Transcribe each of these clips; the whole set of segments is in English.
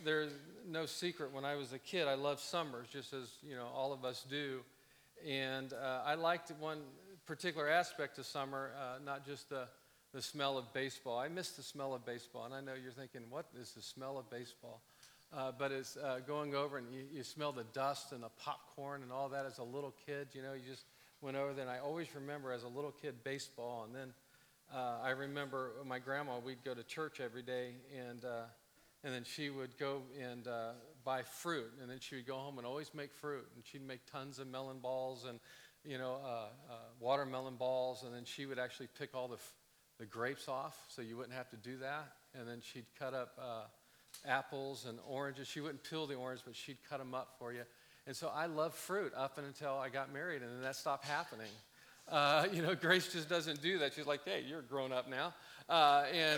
there's no secret, when I was a kid, I loved summers, just as all of us do. And I liked one particular aspect of summer, not just the smell of baseball. I miss the smell of baseball, and I know you're thinking, what is the smell of baseball? But it's going over, and you smell the dust and the popcorn and all that as a little kid. You just went over there, and I always remember as a little kid baseball. And then I remember my grandma, we'd go to church every day, and then she would go and buy fruit, and then she would go home and always make fruit, and she'd make tons of melon balls and watermelon balls, and then she would actually pick all the grapes off so you wouldn't have to do that, and then she'd cut up apples and oranges. She wouldn't peel the orange, but she'd cut them up for you. And so I loved fruit up until I got married, and then that stopped happening. Grace just doesn't do that. She's like, hey, you're grown up now. And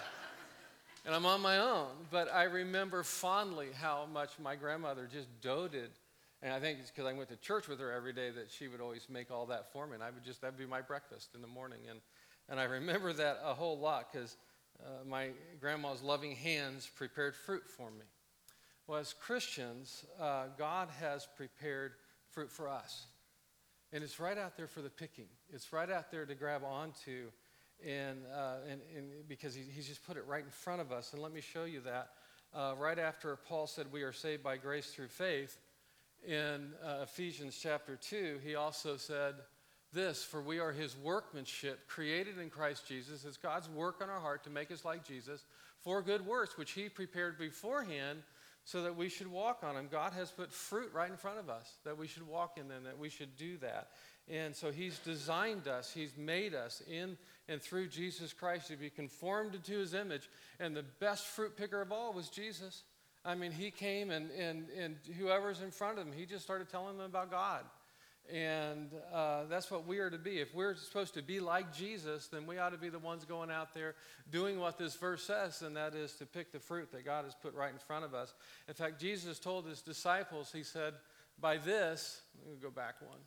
I'm on my own. But I remember fondly how much my grandmother just doted. And I think it's because I went to church with her every day that she would always make all that for me. And that'd be my breakfast in the morning. And I remember that a whole lot because my grandma's loving hands prepared fruit for me. Well, as Christians, God has prepared fruit for us. And it's right out there for the picking. It's right out there to grab onto, and because he's just put it right in front of us. And let me show you that. Right after Paul said we are saved by grace through faith, in Ephesians chapter 2, he also said this, for we are his workmanship, created in Christ Jesus. It's God's work on our heart to make us like Jesus, for good works, which he prepared beforehand so that we should walk on them. God has put fruit right in front of us, that we should walk in them, that we should do that. And so he's designed us, he's made us in and through Jesus Christ to be conformed into his image. And the best fruit picker of all was Jesus. I mean, he came and whoever's in front of him, he just started telling them about God. And that's what we are to be. If we're supposed to be like Jesus, then we ought to be the ones going out there doing what this verse says, and that is to pick the fruit that God has put right in front of us. In fact, Jesus told his disciples, he said, by this, let me go back one.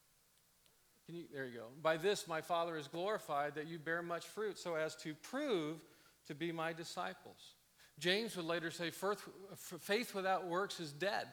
There you go. By this my Father is glorified, that you bear much fruit, so as to prove to be my disciples. James would later say, faith without works is dead.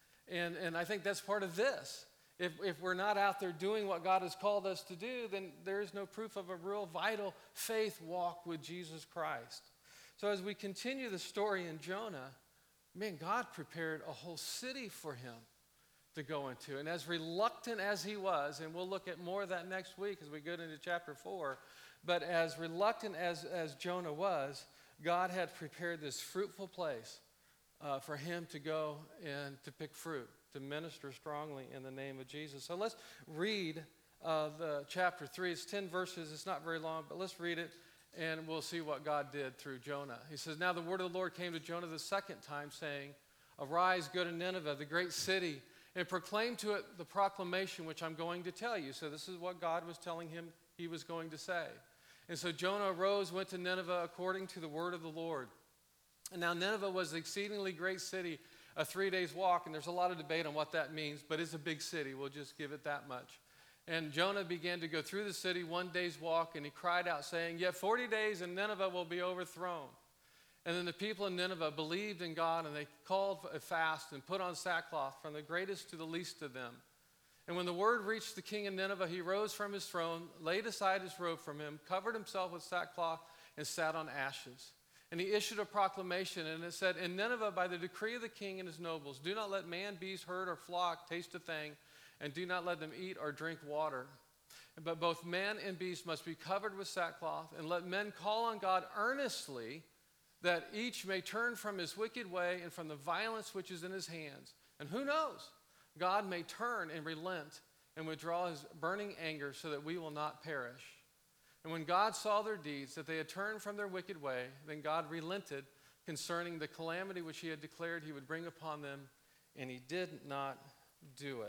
And I think that's part of this. If we're not out there doing what God has called us to do, then there is no proof of a real vital faith walk with Jesus Christ. So as we continue the story in Jonah, man, God prepared a whole city for him to go into. And as reluctant as he was, and we'll look at more of that next week as we go into chapter 4, but as reluctant as Jonah was, God had prepared this fruitful place for him to go and to pick fruit, to minister strongly in the name of Jesus. So let's read the chapter 3. It's 10 verses. It's not very long, but let's read it, and we'll see what God did through Jonah. He says, now the word of the Lord came to Jonah the second time, saying, arise, go to Nineveh, the great city, and proclaim to it the proclamation which I'm going to tell you. So this is what God was telling him he was going to say. And so Jonah arose, went to Nineveh according to the word of the Lord. And now Nineveh was an exceedingly great city, a 3 days walk, and there's a lot of debate on what that means, but it's a big city. We'll just give it that much. And Jonah began to go through the city 1 day's walk, and he cried out, saying, yet 40 days and Nineveh will be overthrown. And then the people in Nineveh believed in God, and they called a fast and put on sackcloth from the greatest to the least of them. And when the word reached the king of Nineveh, he rose from his throne, laid aside his robe from him, covered himself with sackcloth, and sat on ashes. And he issued a proclamation, and it said, in Nineveh, by the decree of the king and his nobles, do not let man, beast, herd, or flock taste a thing, and do not let them eat or drink water. But both man and beast must be covered with sackcloth, and let men call on God earnestly, that each may turn from his wicked way and from the violence which is in his hands. And who knows? God may turn and relent and withdraw his burning anger so that we will not perish. And when God saw their deeds, that they had turned from their wicked way, then God relented concerning the calamity which he had declared he would bring upon them, and he did not do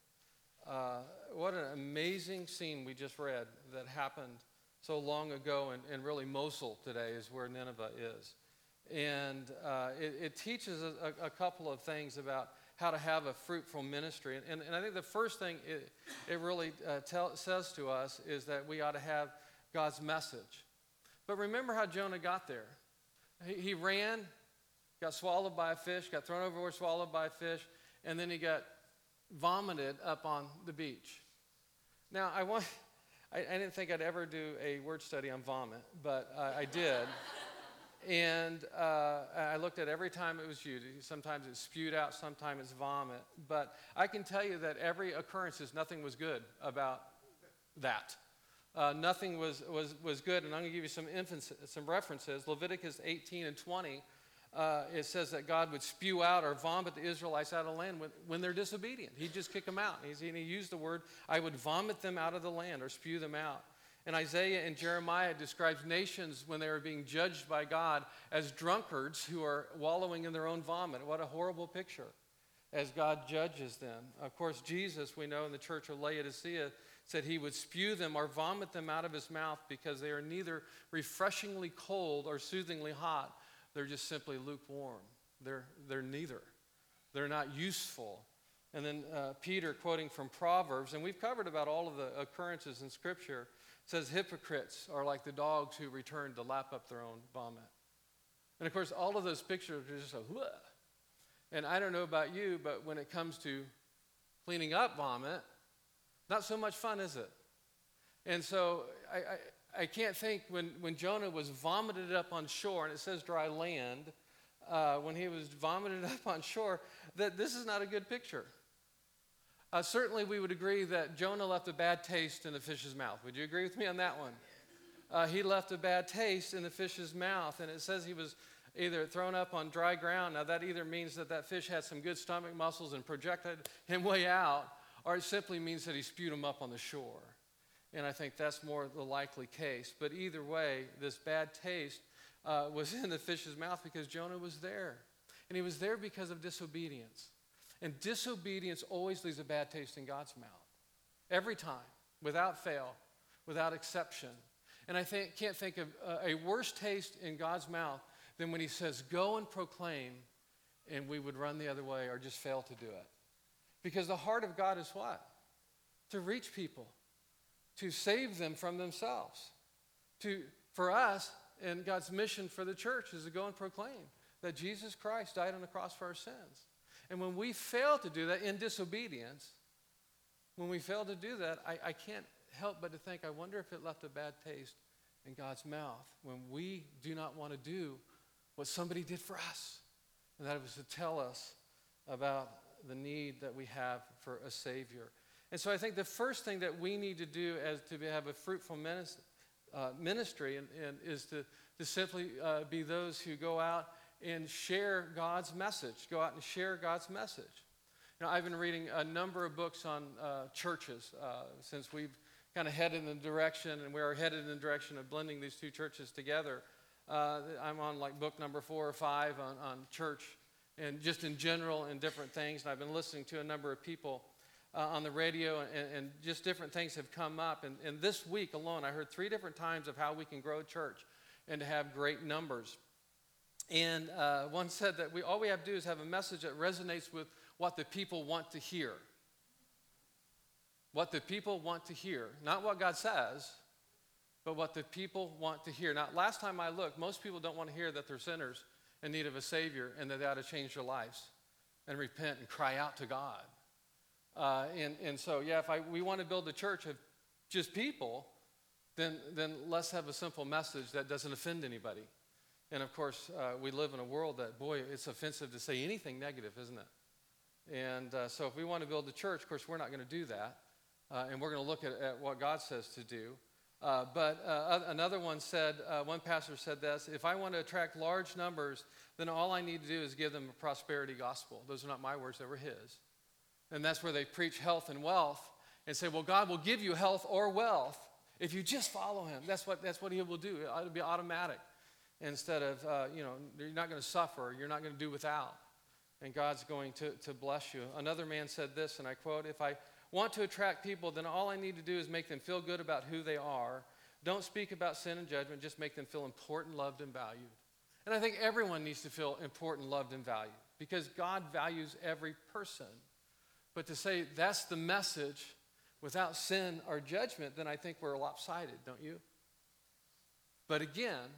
it. What an amazing scene we just read that happened so long ago, and really Mosul today is where Nineveh is. And it teaches a couple of things about how to have a fruitful ministry. And I think the first thing it really says to us is that we ought to have God's message. But remember how Jonah got there. He ran, got swallowed by a fish, got thrown overboard, swallowed by a fish, and then he got vomited up on the beach. Now, I didn't think I'd ever do a word study on vomit, but I did. And I looked at every time it was used. Sometimes it's spewed out, sometimes it's vomit. But I can tell you that every occurrence, nothing was good about that. Nothing was good. And I'm going to give you some references. Leviticus 18 and 20, it says that God would spew out or vomit the Israelites out of the land when they're disobedient. He'd just kick them out. And he used the word, I would vomit them out of the land or spew them out. And Isaiah and Jeremiah describes nations when they are being judged by God as drunkards who are wallowing in their own vomit. What a horrible picture as God judges them. Of course, Jesus, we know in the church of Laodicea, said he would spew them or vomit them out of his mouth because they are neither refreshingly cold or soothingly hot. They're just simply lukewarm. They're neither. They're not useful. And then Peter, quoting from Proverbs, and we've covered about all of the occurrences in Scripture, says hypocrites are like the dogs who return to lap up their own vomit. And of course, all of those pictures are just a whoa. And I don't know about you, but when it comes to cleaning up vomit, not so much fun, is it? And so I can't think when Jonah was vomited up on shore, and it says dry land, when he was vomited up on shore, that this is not a good picture. Certainly, we would agree that Jonah left a bad taste in the fish's mouth. Would you agree with me on that one? He left a bad taste in the fish's mouth, and it says he was either thrown up on dry ground. Now, that either means that fish had some good stomach muscles and projected him way out, or it simply means that he spewed him up on the shore. And I think that's more the likely case. But either way, this bad taste was in the fish's mouth because Jonah was there. And he was there because of disobedience. And disobedience always leaves a bad taste in God's mouth. Every time, without fail, without exception. And I can't think of a worse taste in God's mouth than when he says, go and proclaim, and we would run the other way or just fail to do it. Because the heart of God is what? To reach people, to save them from themselves. For us, and God's mission for the church is to go and proclaim that Jesus Christ died on the cross for our sins. And when we fail to do that in disobedience, when we fail to do that, I can't help but to think, I wonder if it left a bad taste in God's mouth when we do not want to do what somebody did for us. And that was to tell us about the need that we have for a Savior. And so I think the first thing that we need to do as to have a fruitful ministry and is to simply be those who go out and share God's message. Go out and share God's message. You know, I've been reading a number of books on churches since we've kind of headed in the direction, and we are headed in the direction of blending these two churches together. I'm on like book number 4 or 5 on church and just in general and different things. And I've been listening to a number of people on the radio, and just different things have come up. And this week alone, I heard 3 different times of how we can grow a church and to have great numbers. And one said that all we have to do is have a message that resonates with what the people want to hear. What the people want to hear. Not what God says, but what the people want to hear. Now, last time I looked, most people don't want to hear that they're sinners in need of a Savior and that they ought to change their lives and repent and cry out to God. And so, yeah, if we want to build a church of just people, then let's have a simple message that doesn't offend anybody. And of course, we live in a world that, boy, it's offensive to say anything negative, isn't it? And so if we want to build a church, of course, we're not going to do that. And we're going to look at what God says to do. But another one said, one pastor said this, if I want to attract large numbers, then all I need to do is give them a prosperity gospel. Those are not my words, they were his. And that's where they preach health and wealth and say, well, God will give you health or wealth if you just follow him. That's what he will do. It'll be automatic. Instead of, you're not going to suffer. You're not going to do without. And God's going to bless you. Another man said this, and I quote, if I want to attract people, then all I need to do is make them feel good about who they are. Don't speak about sin and judgment. Just make them feel important, loved, and valued. And I think everyone needs to feel important, loved, and valued because God values every person. But to say that's the message without sin or judgment, then I think we're lopsided, don't you? But again,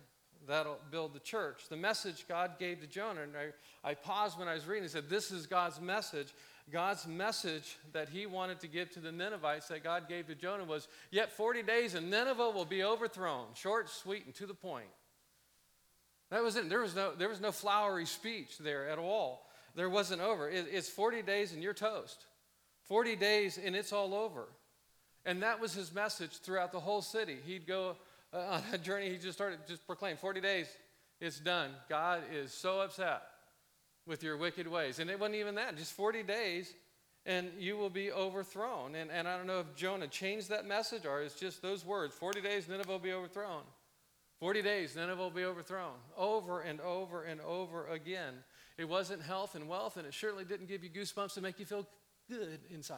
that'll build the church. The message God gave to Jonah, and I paused when I was reading and said, this is God's message. God's message that he wanted to give to the Ninevites that God gave to Jonah was, yet 40 days and Nineveh will be overthrown. Short, sweet, and to the point. That was it. There was no flowery speech there at all. There wasn't over. It's 40 days and you're toast. 40 days and it's all over. And that was his message throughout the whole city. He'd go on a journey. He just proclaim 40 days, it's done. God is so upset with your wicked ways. And it wasn't even that, just 40 days and you will be overthrown. And I don't know if Jonah changed that message or it's just those words, 40 days, Nineveh will be overthrown. 40 days, Nineveh will be overthrown. Over and over and over again. It wasn't health and wealth, and it surely didn't give you goosebumps to make you feel good inside.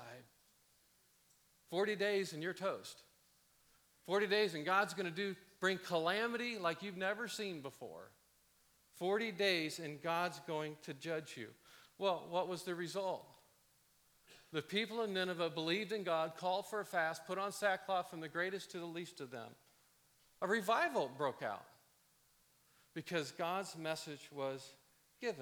40 days and you're toast. 40 days and God's going to bring calamity like you've never seen before. 40 days and God's going to judge you. Well, what was the result? The people of Nineveh believed in God, called for a fast, put on sackcloth from the greatest to the least of them. A revival broke out because God's message was given.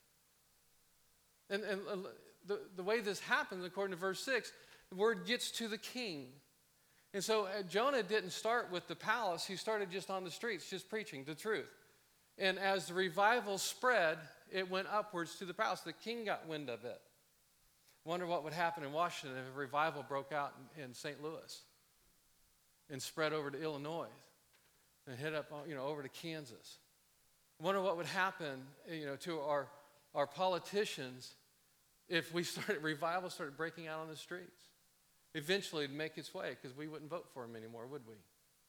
And the way this happens, according to verse 6, the word gets to the king. And so Jonah didn't start with the palace. He started just on the streets, just preaching the truth. And as the revival spread, it went upwards to the palace. The king got wind of it. Wonder what would happen in Washington if a revival broke out in St. Louis and spread over to Illinois and hit up, over to Kansas. Wonder what would happen, to our politicians if revival started breaking out on the streets. Eventually it'd make its way because we wouldn't vote for them anymore, would we?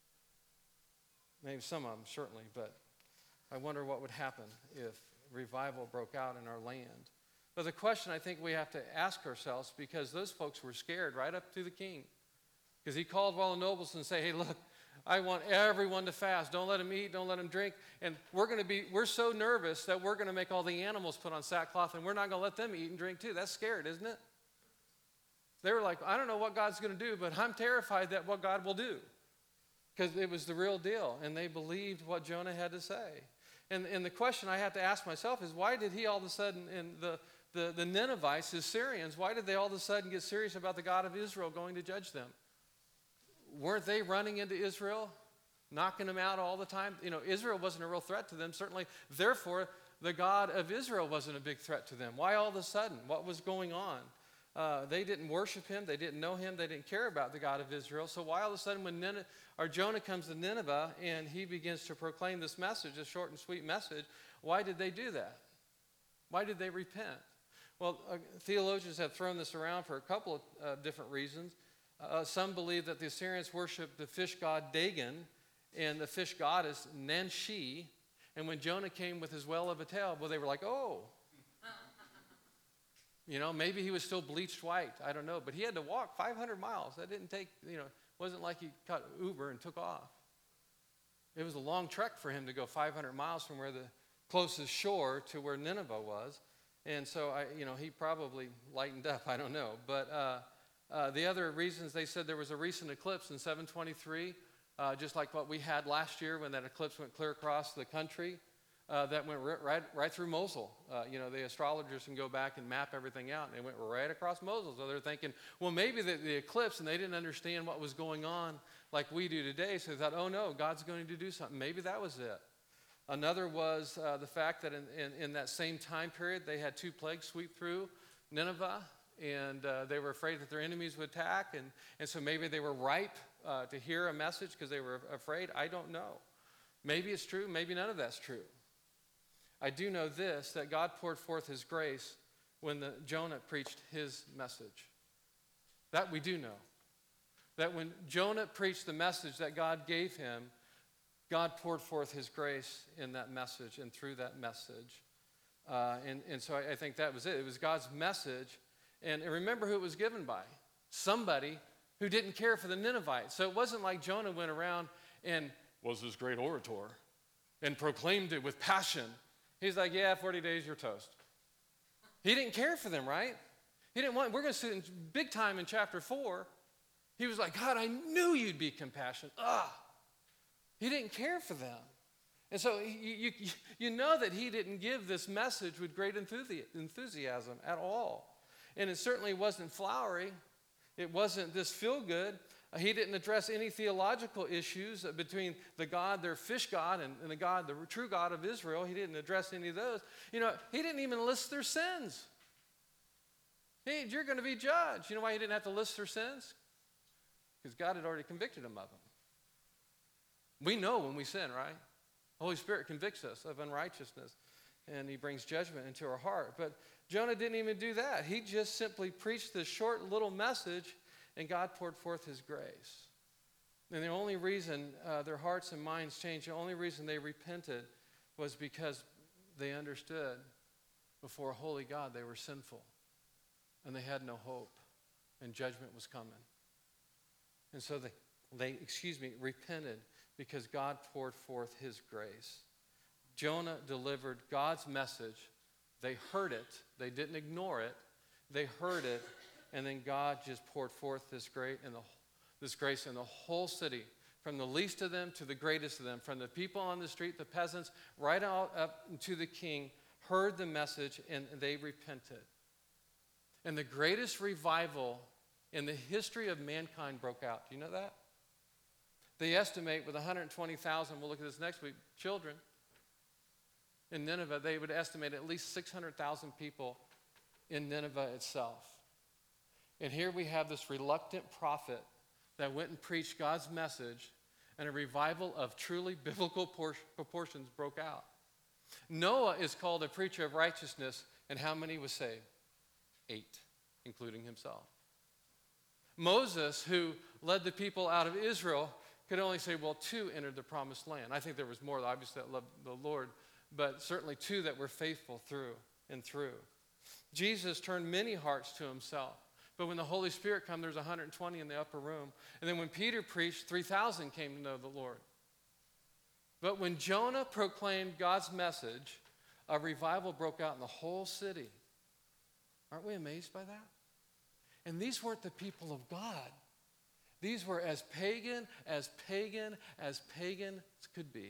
Maybe some of them, certainly, but I wonder what would happen if revival broke out in our land. But the question I think we have to ask ourselves, because those folks were scared right up to the king, because he called all the nobles and say, hey, look, I want everyone to fast. Don't let them eat. Don't let them drink. And we're so nervous that we're going to make all the animals put on sackcloth, and we're not going to let them eat and drink too. That's scared, isn't it? They were like, I don't know what God's going to do, but I'm terrified that what God will do. Because it was the real deal, and they believed what Jonah had to say. And the question I have to ask myself is, why did he all of a sudden, and the Ninevites, the Syrians, why did they all of a sudden get serious about the God of Israel going to judge them? Weren't they running into Israel, knocking them out all the time? Israel wasn't a real threat to them, certainly. Therefore, the God of Israel wasn't a big threat to them. Why all of a sudden? What was going on? They didn't worship him. They didn't know him. They didn't care about the God of Israel. So why all of a sudden when Jonah comes to Nineveh and he begins to proclaim this message, a short and sweet message, why did they do that? Why did they repent? Well, theologians have thrown this around for a couple of different reasons. Some believe that the Assyrians worshiped the fish god Dagon and the fish goddess Nanshi. And when Jonah came with his whale of a tail, well, they were like, oh. Maybe he was still bleached white. I don't know. But he had to walk 500 miles. That didn't take, wasn't like he caught Uber and took off. It was a long trek for him to go 500 miles from where the closest shore to where Nineveh was. And so, he probably lightened up. I don't know. But the other reasons, they said there was a recent eclipse in 723, just like what we had last year when that eclipse went clear across the country. That went right through Mosul. The astrologers can go back and map everything out, and it went right across Mosul. So they're thinking, well, maybe the eclipse, and they didn't understand what was going on like we do today. So they thought, oh, no, God's going to do something. Maybe that was it. Another was the fact that in that same time period, they had 2 plagues sweep through Nineveh, and they were afraid that their enemies would attack. And so maybe they were ripe to hear a message because they were afraid. I don't know. Maybe it's true. Maybe none of that's true. I do know this, that God poured forth his grace when Jonah preached his message. That we do know. That when Jonah preached the message that God gave him, God poured forth his grace in that message and through that message. And so I think that was it. It was God's message. And remember who it was given by. Somebody who didn't care for the Ninevites. So it wasn't like Jonah went around and was this great orator and proclaimed it with passion. He's like, yeah, 40 days, you're toast. He didn't care for them, right? He didn't want, we're going to see it big time in chapter 4. He was like, God, I knew you'd be compassionate. He didn't care for them. And so you know that he didn't give this message with great enthusiasm at all. And it certainly wasn't flowery. It wasn't this feel-good. He didn't address any theological issues between the God, their fish God, and the God, the true God of Israel. He didn't address any of those. You know, he didn't even list their sins. Hey, you're going to be judged. You know why he didn't have to list their sins? Because God had already convicted them of them. We know when we sin, right? The Holy Spirit convicts us of unrighteousness, and he brings judgment into our heart. But Jonah didn't even do that. He just simply preached this short little message, and God poured forth his grace. And the only reason their hearts and minds changed, the only reason they repented was because they understood before a holy God they were sinful, and they had no hope, and judgment was coming. And so they repented because God poured forth his grace. Jonah delivered God's message. They heard it. They didn't ignore it. They heard it, and then God just poured forth this grace in the whole city, from the least of them to the greatest of them, from the people on the street, the peasants, right out up to the king, heard the message, and they repented. And the greatest revival in the history of mankind broke out. Do you know that? They estimate with 120,000, we'll look at this next week, children in Nineveh, they would estimate at least 600,000 people in Nineveh itself. And here we have this reluctant prophet that went and preached God's message, and a revival of truly biblical proportions broke out. Noah is called a preacher of righteousness, and how many was saved? 8, including himself. Moses, who led the people out of Israel, could only say, well, 2 entered the promised land. I think there was more, obviously, that loved the Lord, but certainly 2 that were faithful through and through. Jesus turned many hearts to himself. But when the Holy Spirit came, there's 120 in the upper room. And then when Peter preached, 3,000 came to know the Lord. But when Jonah proclaimed God's message, a revival broke out in the whole city. Aren't we amazed by that? And these weren't the people of God. These were as pagan as pagans could be.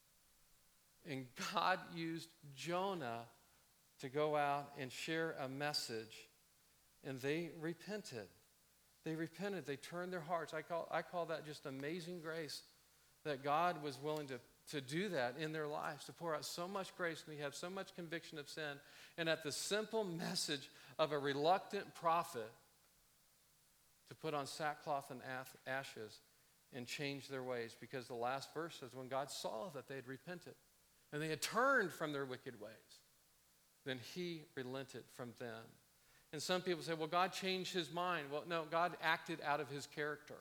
And God used Jonah to go out and share a message. And they repented. They repented. They turned their hearts. I call that just amazing grace, that God was willing to do that in their lives, to pour out so much grace, and we have so much conviction of sin. And at the simple message of a reluctant prophet, to put on sackcloth and ashes and change their ways, because the last verse says when God saw that they had repented and they had turned from their wicked ways, then he relented from them. And some people say, well, God changed his mind. Well, no, God acted out of his character.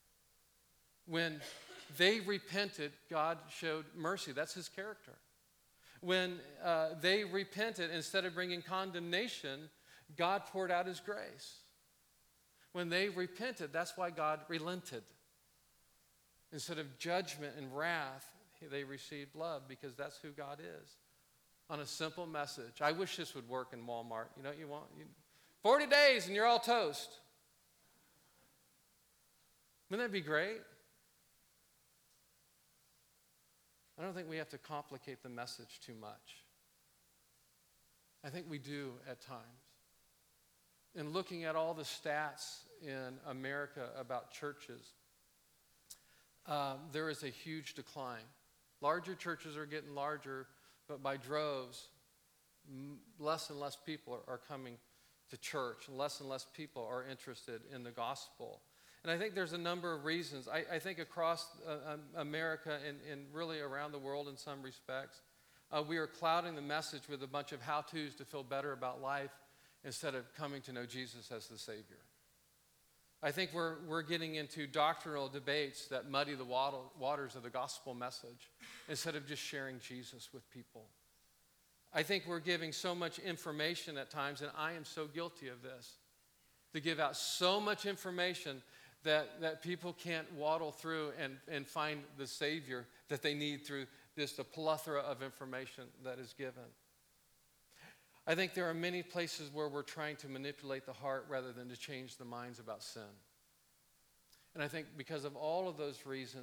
When they repented, God showed mercy. That's his character. When they repented, instead of bringing condemnation, God poured out his grace. When they repented, that's why God relented. Instead of judgment and wrath, they received love, because that's who God is. On a simple message. I wish this would work in Walmart. You know what you want? 40 days and you're all toast. Wouldn't that be great? I don't think we have to complicate the message too much. I think we do at times. In looking at all the stats in America about churches, there is a huge decline. Larger churches are getting larger, but by droves, less and less people are coming to church, and less people are interested in the gospel. And I think there's a number of reasons. I think across America and really around the world in some respects, we are clouding the message with a bunch of how-tos to feel better about life instead of coming to know Jesus as the Savior. I think we're getting into doctrinal debates that muddy the waters of the gospel message instead of just sharing Jesus with people. I think we're giving so much information at times, and I am so guilty of this, to give out so much information that people can't waddle through and find the Savior that they need through just a plethora of information that is given. I think there are many places where we're trying to manipulate the heart rather than to change the minds about sin. And I think because of all of those reasons,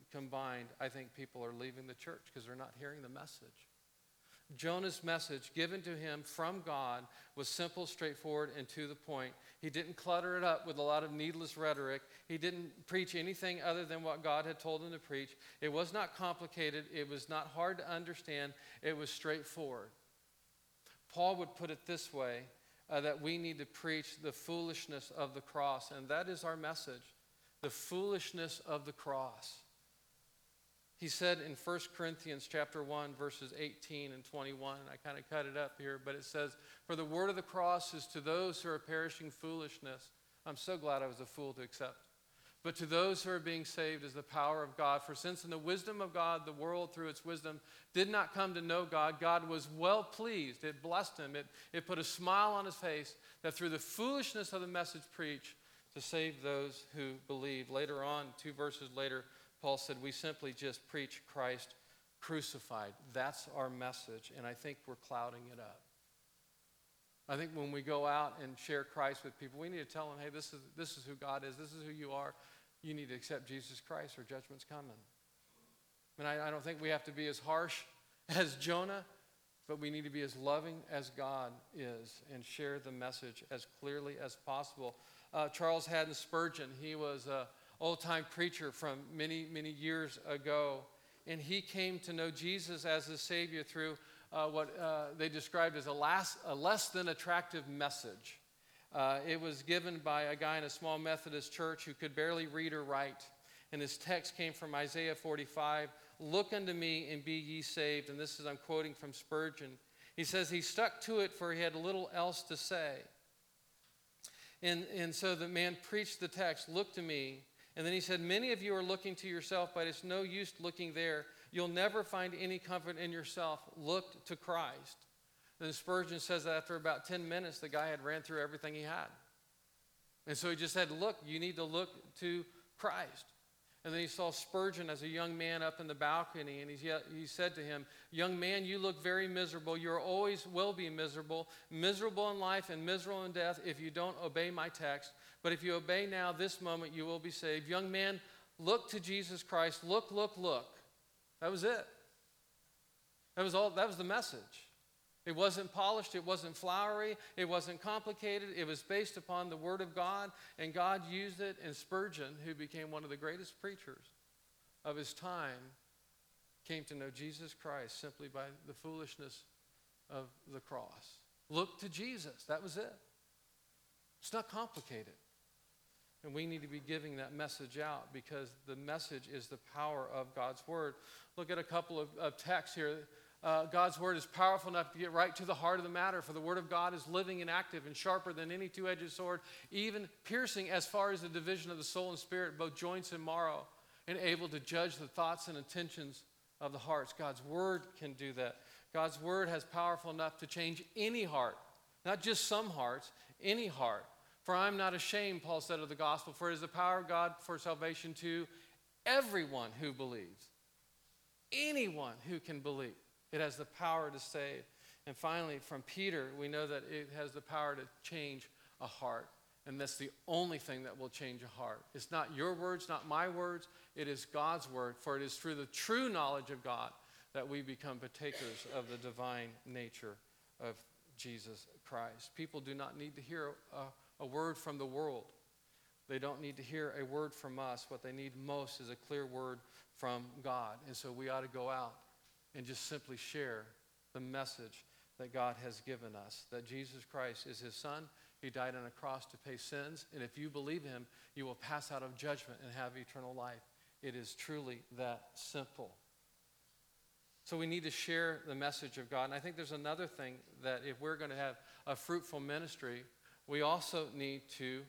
combined, I think people are leaving the church because they're not hearing the message. Jonah's message given to him from God was simple, straightforward, and to the point. He didn't clutter it up with a lot of needless rhetoric. He didn't preach anything other than what God had told him to preach. It was not complicated. It was not hard to understand. It was straightforward. Paul would put it this way, that we need to preach the foolishness of the cross, and that is our message, the foolishness of the cross. He said in 1 Corinthians chapter 1, verses 18 and 21, and I kind of cut it up here, but it says, "For the word of the cross is to those who are perishing foolishness." I'm so glad I was a fool to accept. "But to those who are being saved is the power of God. For since in the wisdom of God, the world through its wisdom did not come to know God, God was well pleased." It blessed him. It put a smile on his face that through the foolishness of the message preached to save those who believe. Later on, 2 verses later, Paul said, we simply just preach Christ crucified. That's our message, and I think we're clouding it up. I think when we go out and share Christ with people, we need to tell them, hey, this is who God is. This is who you are. You need to accept Jesus Christ or judgment's coming. And I don't think we have to be as harsh as Jonah, but we need to be as loving as God is and share the message as clearly as possible. Charles Haddon Spurgeon, he was an old-time preacher from many, many years ago, and he came to know Jesus as his Savior through what they described as a less than attractive message. It was given by a guy in a small Methodist church who could barely read or write. And his text came from Isaiah 45, "Look unto me and be ye saved." And this is, I'm quoting from Spurgeon. He says he stuck to it for he had little else to say. And so the man preached the text, "Look to me." And then he said, "Many of you are looking to yourself, but it's no use looking there. You'll never find any comfort in yourself. Look to Christ." Then Spurgeon says that after about 10 minutes, the guy had ran through everything he had. And so he just said, look, you need to look to Christ. And then he saw Spurgeon as a young man up in the balcony, and he said to him, "Young man, you look very miserable. You always will be miserable in life and miserable in death if you don't obey my text. But if you obey now, this moment, you will be saved. Young man, look to Jesus Christ. Look, look, look." That was it. That was the message. It wasn't polished, it wasn't flowery, it wasn't complicated. It was based upon the Word of God, and God used it. And Spurgeon, who became one of the greatest preachers of his time, came to know Jesus Christ simply by the foolishness of the cross. Look to Jesus. That was it. It's not complicated. And we need to be giving that message out because the message is the power of God's Word. Look at a couple of texts here. God's Word is powerful enough to get right to the heart of the matter. For the Word of God is living and active and sharper than any two-edged sword, even piercing as far as the division of the soul and spirit, both joints and marrow, and able to judge the thoughts and intentions of the hearts. God's Word can do that. God's Word has powerful enough to change any heart, not just some hearts, any heart. "For I am not ashamed," Paul said, "of the gospel, for it is the power of God for salvation to everyone who believes." Anyone who can believe. It has the power to save. And finally, from Peter, we know that it has the power to change a heart. And that's the only thing that will change a heart. It's not your words, not my words. It is God's word. For it is through the true knowledge of God that we become partakers of the divine nature of Jesus Christ. People do not need to hear a word from the world. They don't need to hear a word from us. What they need most is a clear word from God. And so we ought to go out and just simply share the message that God has given us, that Jesus Christ is his Son. He died on a cross to pay sins, and if you believe him, you will pass out of judgment and have eternal life. It is truly that simple. So we need to share the message of God. And I think there's another thing, that if we're going to have a fruitful ministry, we also need to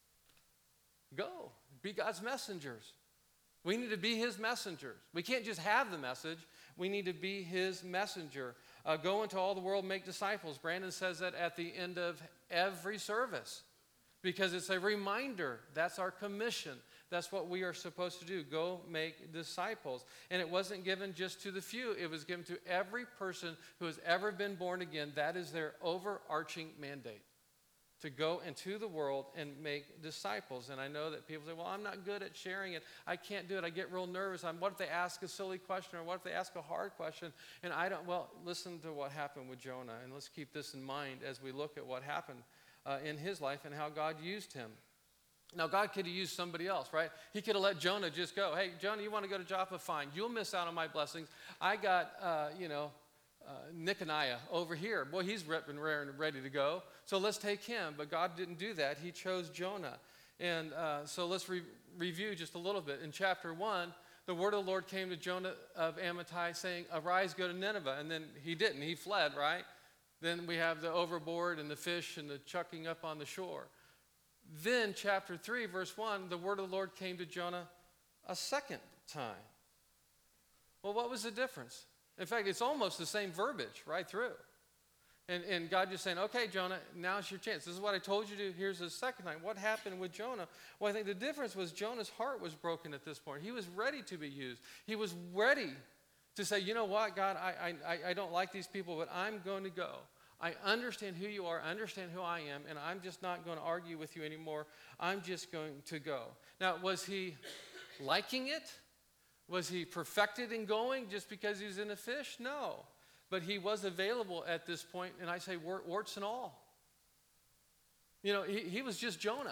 go, be God's messengers. We need to be his messengers. We can't just have the message. We need to be his messenger. Go into all the world, make disciples. Brandon says that at the end of every service because it's a reminder. That's our commission. That's what we are supposed to do. Go make disciples. And it wasn't given just to the few. It was given to every person who has ever been born again. That is their overarching mandate. to go into the world and make disciples. And I know that people say, well, I'm not good at sharing it. I can't do it. I get real nervous. What if they ask a silly question, or what if they ask a hard question? And I don't, well, listen to what happened with Jonah. And let's keep this in mind as we look at what happened in his life and how God used him. Now, God could have used somebody else, right? He could have let Jonah just go. Hey, Jonah, you want to go to Joppa? Fine. You'll miss out on my blessings. I got, Nicanor over here. Boy, he's ripped and rare and ready to go. So let's take him. But God didn't do that. He chose Jonah. And so let's review just a little bit. In chapter 1, the word of the Lord came to Jonah of Amittai saying, arise, go to Nineveh. And then he didn't. He fled, right? Then we have the overboard and the fish and the chucking up on the shore. Then chapter 3, verse 1, the word of the Lord came to Jonah a second time. Well, what was the difference? In fact, it's almost the same verbiage right through. And God just saying, okay, Jonah, now's your chance. This is what I told you to do. Here's the second time. What happened with Jonah? Well, I think the difference was Jonah's heart was broken at this point. He was ready to be used. He was ready to say, you know what, God, I don't like these people, but I'm going to go. I understand who you are, I understand who I am, and I'm just not going to argue with you anymore. I'm just going to go. Now, was he liking it? Was he perfected in going just because he's in a fish? No. But he was available at this point, and I say warts and all. You know, he was just Jonah.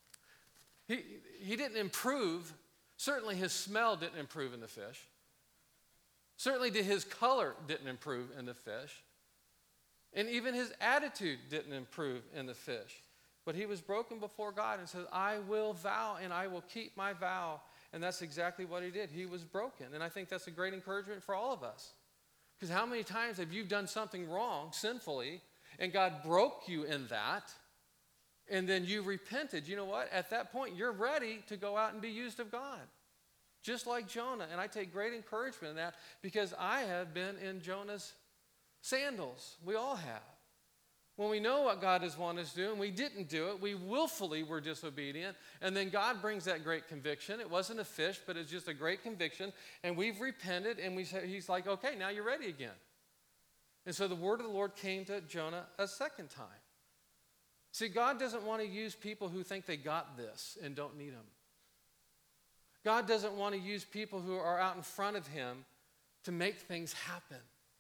He didn't improve. Certainly his smell didn't improve in the fish. Certainly his color didn't improve in the fish. And even his attitude didn't improve in the fish. But he was broken before God and said, I will vow and I will keep my vow. And that's exactly what he did. He was broken. And I think that's a great encouragement for all of us. Because how many times have you done something wrong, sinfully, and God broke you in that, and then you repented? You know what? At that point, you're ready to go out and be used of God. Just like Jonah. And I take great encouragement in that because I have been in Jonah's sandals. We all have. When we know what God has wanted us to do and we didn't do it, we willfully were disobedient, and then God brings that great conviction. It wasn't a fish, but it's just a great conviction, and we've repented, and he's like, okay, now you're ready again. And so the word of the Lord came to Jonah a second time. See, God doesn't want to use people who think they got this and don't need him. God doesn't want to use people who are out in front of him to make things happen.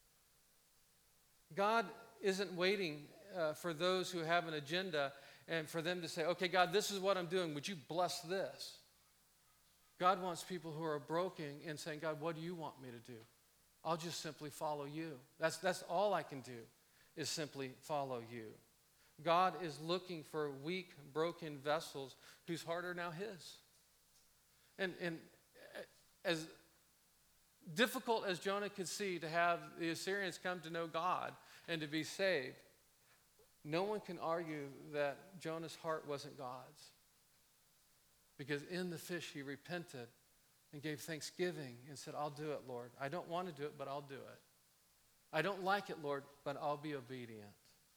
God isn't waiting for those who have an agenda and for them to say, okay, God, this is what I'm doing. Would you bless this? God wants people who are broken and saying, God, what do you want me to do? I'll just simply follow you. That's all I can do is simply follow you. God is looking for weak, broken vessels whose heart are now his. And as difficult as Jonah could see to have the Assyrians come to know God and to be saved, no one can argue that Jonah's heart wasn't God's. Because in the fish he repented and gave thanksgiving and said, I'll do it, Lord. I don't want to do it, but I'll do it. I don't like it, Lord, but I'll be obedient.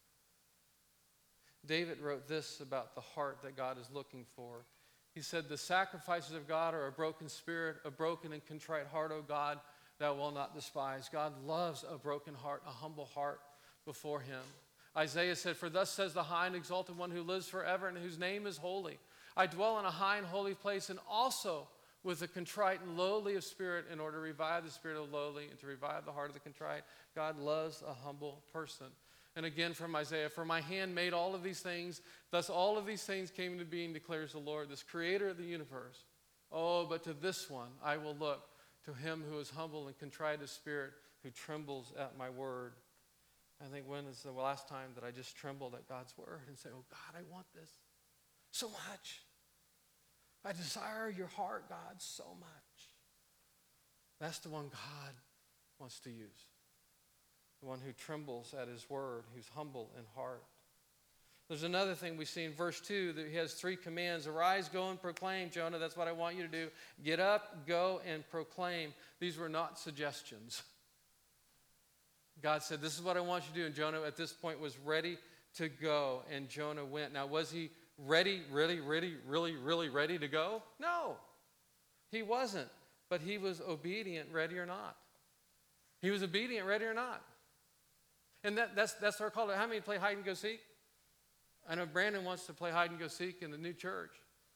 David wrote this about the heart that God is looking for. He said, the sacrifices of God are a broken spirit, a broken and contrite heart, O God, thou wilt not despise. God loves a broken heart, a humble heart before him. Isaiah said, for thus says the high and exalted one who lives forever and whose name is holy. I dwell in a high and holy place and also with the contrite and lowly of spirit in order to revive the spirit of the lowly and to revive the heart of the contrite. God loves a humble person. And again from Isaiah, for my hand made all of these things, thus all of these things came into being, declares the Lord, this creator of the universe. Oh, but to this one I will look, to him who is humble and contrite of spirit, who trembles at my word. I think when is the last time that I just trembled at God's word and say, oh God, I want this so much. I desire your heart, God, so much. That's the one God wants to use. The one who trembles at his word, who's humble in heart. There's another thing we see in verse 2 that he has 3 commands. Arise, go and proclaim, Jonah. That's what I want you to do. Get up, go, and proclaim. These were not suggestions. God said, this is what I want you to do. And Jonah at this point was ready to go. And Jonah went. Now, was he ready, really ready to go? No, he wasn't. But he was obedient, ready or not. He was obedient, ready or not. And that's our call. How many play hide and go seek? I know Brandon wants to play hide and go seek in the new church.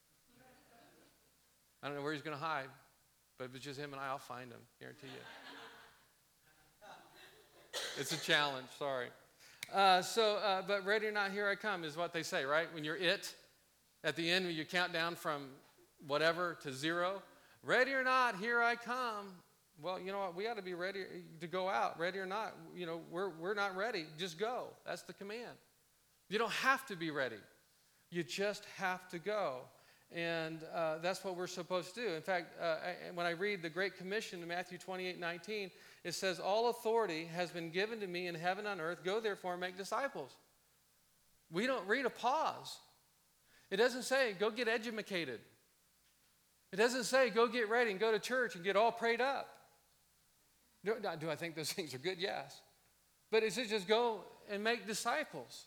I don't know where he's going to hide, but if it's just him and I'll find him, guarantee you. It's a challenge, sorry. But ready or not, here I come is what they say, right? When you're at the end, when you count down from whatever to 0, ready or not, here I come. Well, you know what? We got to be ready to go out. Ready or not, we're not ready. Just go. That's the command. You don't have to be ready. You just have to go. And that's what we're supposed to do. In fact, when I read the Great Commission in Matthew 28:19, it says, all authority has been given to me in heaven and on earth. Go therefore and make disciples. We don't read a pause. It doesn't say, go get educated. It doesn't say, go get ready and go to church and get all prayed up. Do I think those things are good? Yes. But it says just go and make disciples.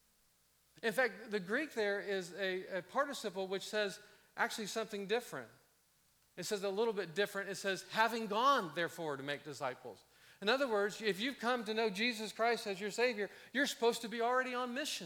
In fact, the Greek there is a participle which says actually something different. It says a little bit different. It says, having gone, therefore, to make disciples. In other words, if you've come to know Jesus Christ as your Savior, you're supposed to be already on mission.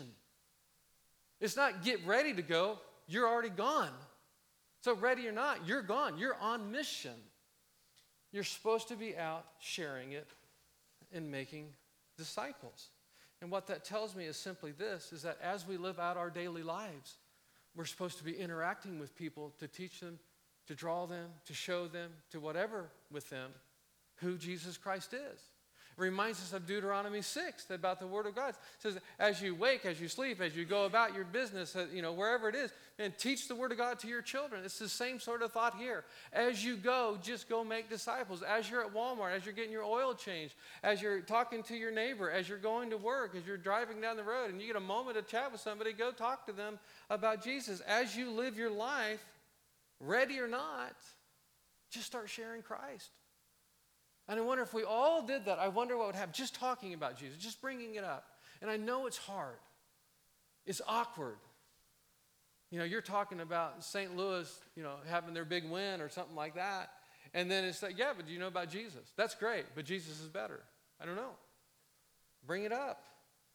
It's not get ready to go. You're already gone. So ready or not, you're gone. You're on mission. You're supposed to be out sharing it and making disciples. And what that tells me is simply this, is that as we live out our daily lives, we're supposed to be interacting with people to teach them, to draw them, to show them, to whatever with them, who Jesus Christ is. It reminds us of Deuteronomy 6 about the Word of God. It says, as you wake, as you sleep, as you go about your business, wherever it is, and teach the Word of God to your children. It's the same sort of thought here. As you go, just go make disciples. As you're at Walmart, as you're getting your oil changed, as you're talking to your neighbor, as you're going to work, as you're driving down the road, and you get a moment to chat with somebody, go talk to them about Jesus. As you live your life, ready or not, just start sharing Christ. And I wonder if we all did that, I wonder what would happen. Just talking about Jesus, just bringing it up. And I know it's hard. It's awkward. You're talking about St. Louis, having their big win or something like that. And then it's like, yeah, but do you know about Jesus? That's great, but Jesus is better. I don't know. Bring it up.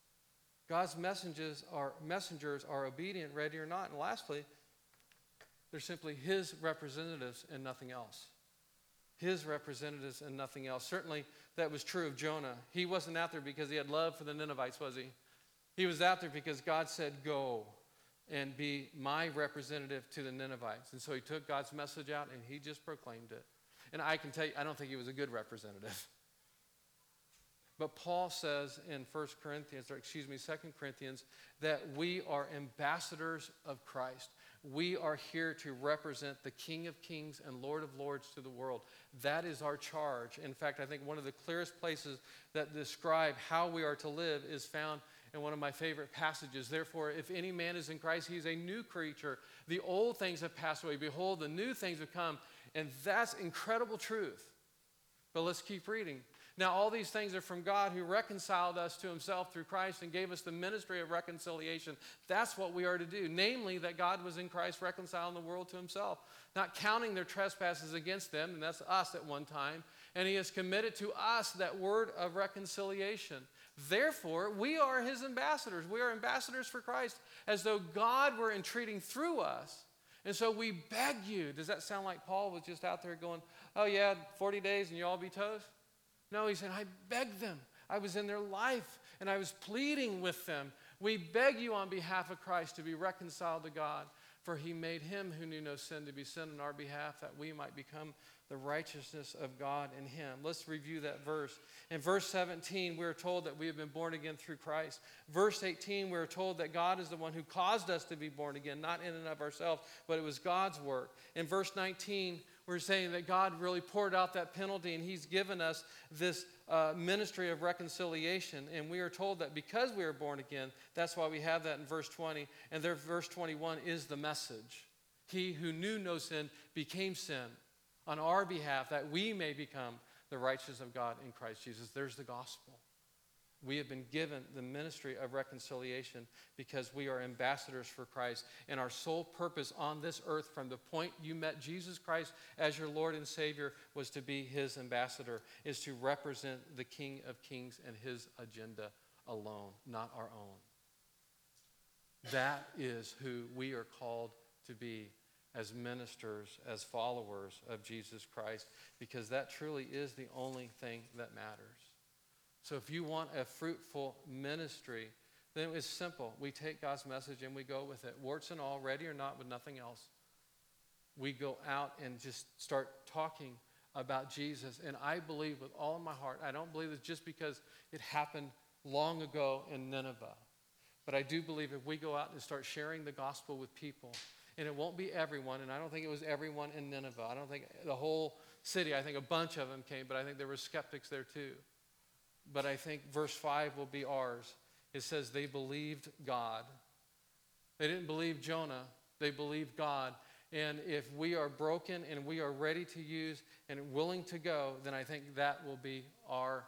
God's messengers are obedient, ready or not. And lastly, they're simply his representatives and nothing else. His representatives and nothing else. Certainly that was true of Jonah. He wasn't out there because he had love for the Ninevites, was he? He was out there because God said, go and be my representative to the Ninevites. And so he took God's message out and he just proclaimed it. And I can tell you, I don't think he was a good representative. But Paul says in 2 Corinthians, that we are ambassadors of Christ. We are here to represent the King of Kings and Lord of Lords to the world. That is our charge. In fact, I think one of the clearest places that describe how we are to live is found in one of my favorite passages. Therefore, if any man is in Christ, he is a new creature. The old things have passed away. Behold, the new things have come. And that's incredible truth. But let's keep reading. Now, all these things are from God who reconciled us to himself through Christ and gave us the ministry of reconciliation. That's what we are to do. Namely, that God was in Christ reconciling the world to himself, not counting their trespasses against them, and that's us at one time. And he has committed to us that word of reconciliation. Therefore, we are his ambassadors. We are ambassadors for Christ, as though God were entreating through us. And so we beg you. Does that sound like Paul was just out there going, oh yeah, 40 days and you all be toast? No, he said, I begged them. I was in their life, and I was pleading with them. We beg you on behalf of Christ to be reconciled to God, for he made him who knew no sin to be sin on our behalf, that we might become the righteousness of God in him. Let's review that verse. In verse 17, we are told that we have been born again through Christ. Verse 18, we are told that God is the one who caused us to be born again, not in and of ourselves, but it was God's work. In verse 19, we're saying that God really poured out that penalty, and he's given us this ministry of reconciliation. And we are told that because we are born again, that's why we have that in verse 20. And there, verse 21 is the message. He who knew no sin became sin on our behalf, that we may become the righteousness of God in Christ Jesus. There's the gospel. We have been given the ministry of reconciliation because we are ambassadors for Christ. And our sole purpose on this earth from the point you met Jesus Christ as your Lord and Savior was to be his ambassador, is to represent the King of Kings and his agenda alone, not our own. That is who we are called to be as ministers, as followers of Jesus Christ, because that truly is the only thing that matters. So if you want a fruitful ministry, then it's simple. We take God's message and we go with it. Warts and all, ready or not, with nothing else. We go out and just start talking about Jesus. And I believe with all of my heart, I don't believe it's just because it happened long ago in Nineveh. But I do believe if we go out and start sharing the gospel with people, and it won't be everyone, and I don't think it was everyone in Nineveh. I don't think the whole city, I think a bunch of them came, but I think there were skeptics there too. But I think verse 5 will be ours. It says they believed God. They didn't believe Jonah. They believed God. And if we are broken and we are ready to use and willing to go, then I think that will be our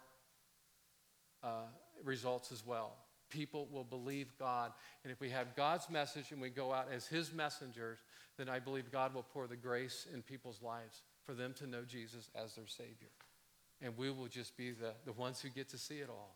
results as well. People will believe God. And if we have God's message and we go out as his messengers, then I believe God will pour the grace in people's lives for them to know Jesus as their Savior. And we will just be the ones who get to see it all.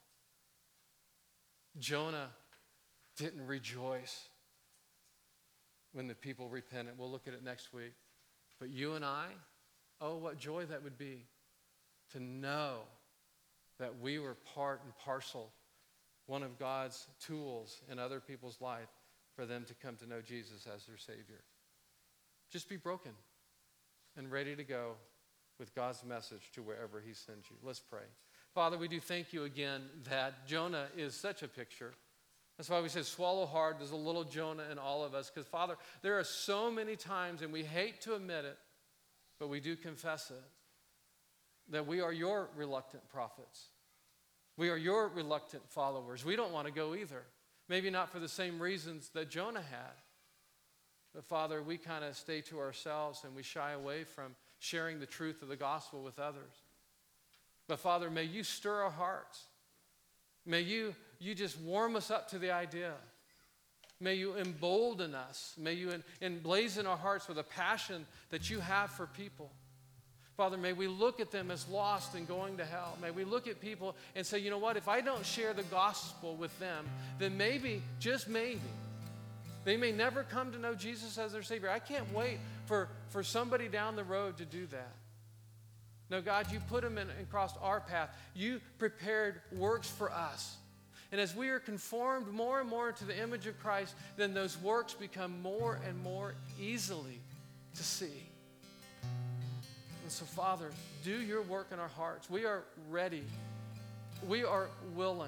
Jonah didn't rejoice when the people repented. We'll look at it next week. But you and I, oh, what joy that would be to know that we were part and parcel, one of God's tools in other people's life for them to come to know Jesus as their Savior. Just be broken and ready to go with God's message to wherever he sends you. Let's pray. Father, we do thank you again that Jonah is such a picture. That's why we say swallow hard. There's a little Jonah in all of us. Because, Father, there are so many times, and we hate to admit it, but we do confess it, that we are your reluctant prophets. We are your reluctant followers. We don't want to go either. Maybe not for the same reasons that Jonah had. But, Father, we kind of stay to ourselves and we shy away from sharing the truth of the gospel with others. But, Father, may you stir our hearts. May you just warm us up to the idea. May you embolden us. May you emblazon our hearts with a passion that you have for people. Father, may we look at them as lost and going to hell. May we look at people and say, you know what, if I don't share the gospel with them, then maybe, just maybe, they may never come to know Jesus as their Savior. I can't wait for somebody down the road to do that. No, God, you put them in and crossed our path. You prepared works for us. And as we are conformed more and more to the image of Christ, then those works become more and more easily to see. And so, Father, do your work in our hearts. We are ready. We are willing.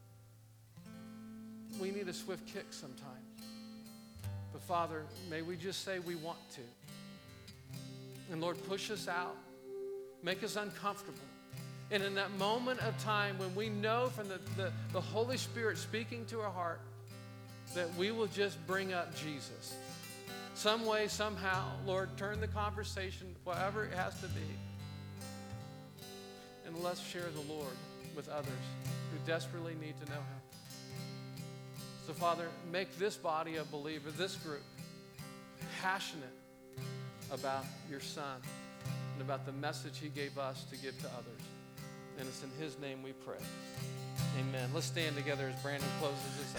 We need a swift kick sometimes. But, Father, may we just say we want to. And, Lord, push us out. Make us uncomfortable. And in that moment of time when we know from the Holy Spirit speaking to our heart that we will just bring up Jesus. Some way, somehow, Lord, turn the conversation, whatever it has to be. And let's share the Lord with others who desperately need to know him. So, Father, make this body of believers, this group, passionate about your Son and about the message he gave us to give to others. And it's in his name we pray. Amen. Let's stand together as Brandon closes this out.